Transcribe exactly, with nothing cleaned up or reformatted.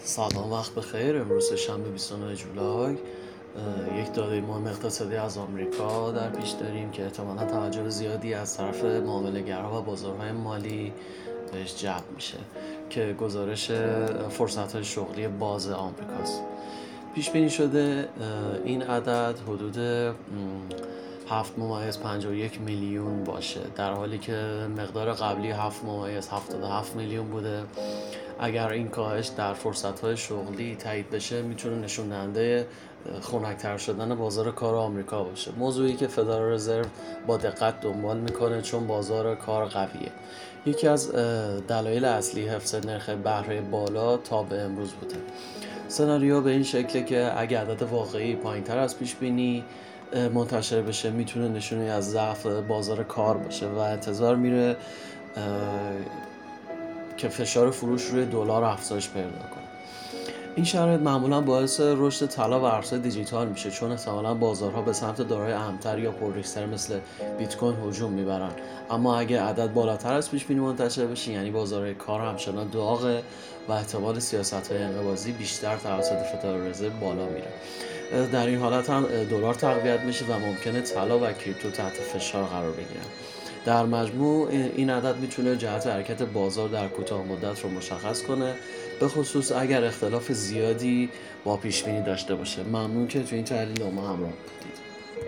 سلام، وقت بخیر. امروز شنبه بیست و نه جولای. یک داده مهم اقتصادی از آمریکا در پیش داریم که احتمالاً توجه زیادی از طرف معامله‌گرها و بازارهای مالی بهش جلب میشه که گزارش فرصت‌های شغلی باز آمریکاست. پیش بینی شده این عدد حدود هفت ممیز پنجاه و یک میلیون باشه، در حالی که مقدار قبلی هفت ممیز هفتاد و هفت میلیون بوده. اگر این کاهش در فرصت‌های شغلی تایید بشه میتونه نشون دهنده خنک‌تر شدن بازار کار آمریکا باشه، موضوعی که فدرال رزرو با دقت دنبال میکنه چون بازار کار قویه. یکی از دلایل اصلی حفظ نرخ بهره بالا تا به امروز بوده. سناریو به این شکله که اگه عدد واقعی پایین‌تر از پیش بینی منتشر بشه میتونه نشونی از ضعف بازار کار باشه و انتظار میره که فشار فروش روی دلار افزایش پیدا کنه. این شرایط معمولا باعث رشد طلا و ارزهای دیجیتال میشه، چون احتمالاً بازارها به سمت دارای امن‌تر یا پرریسک‌تر مثل بیت کوین هجوم میبرن. اما اگه عدد بالاتر از پیش بینی منتشر بشه، یعنی بازارهای کار همچنان داغه و احتمال سیاست‌های انقباضی بیشتر توسط فدرال رزرو بالا میره. در این حالت هم دلار تقویت میشه و ممکنه طلا و کریپتو تحت فشار قرار بگیرن. در مجموع این عدد میتونه جهت حرکت بازار در کوتاه مدت رو مشخص کنه، به خصوص اگر اختلاف زیادی با پیش بینی داشته باشه. ممنون که تو این تحلیل ما همراه بودید.